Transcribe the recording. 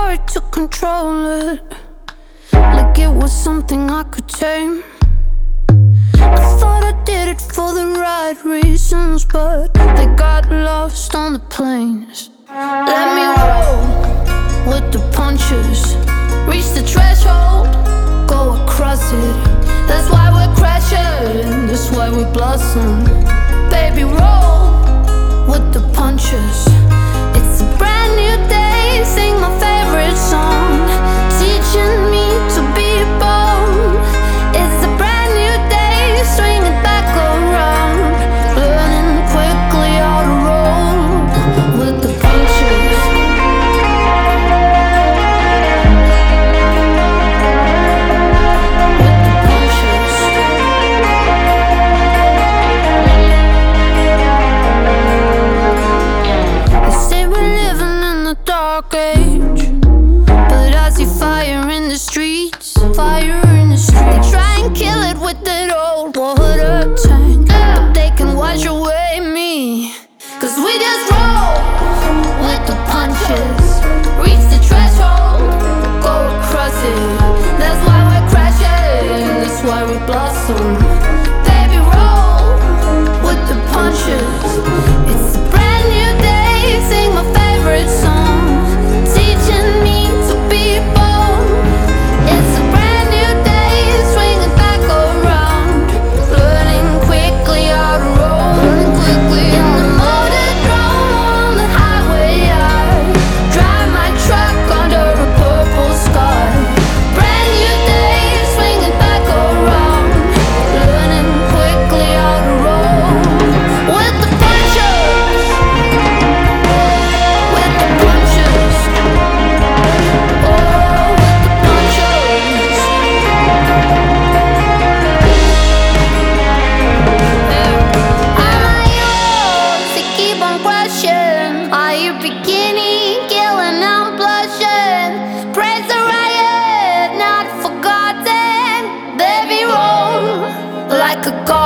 hard to control it, like it was something I could tame. I thought I did it for the right reasons, but they got lost on the plains. Let me roll with the punches, reach the threshold, go across it. That's why we're crashing, that's why we blossom. Baby, roll with the punches. It's a brand new day, sing my favorite song, teaching me to be bold. It's a brand new day, swing it back around, learning quickly how to roll with the punches. With the punches. They say we're living in the dark age, but I see fire in the streets, fire in the streets. They try and kill it with that old water tank, but they can wash away me, 'cause we just roll with the punches, reach the threshold, go across it. That's why we're crashing, that's why we blossom. Baby, roll with the punches. It's a brand new day, sing my favorite song, teaching me to be bold. It's a brand new day, swing it back around, learning quickly how to roll. Learning quickly in the motor drone on the highway. I drive my truck under a purple sky. Brand new day, swing it back around, learning quickly how to roll with the punches. With the punches. Oh, with the punches. Am I yours to keep on crushing? Are you beginning, killing, I'm blushing? Praise the riot, not forgotten. Baby, roll like a god.